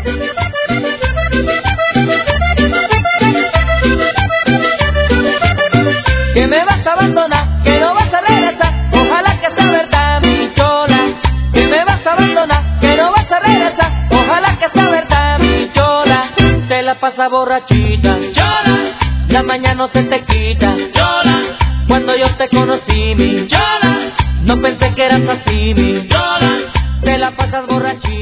Que me vas a abandonar, que no vas a regresar, ojalá que sea verdad mi chola. Que me vas a abandonar, que no vas a regresar, ojalá que sea verdad mi chola. Te la pasa borrachita, chola, la mañana no se te quita, chola. Cuando yo te conocí mi chola, no pensé que eras así mi chola. Te la pasas borrachita.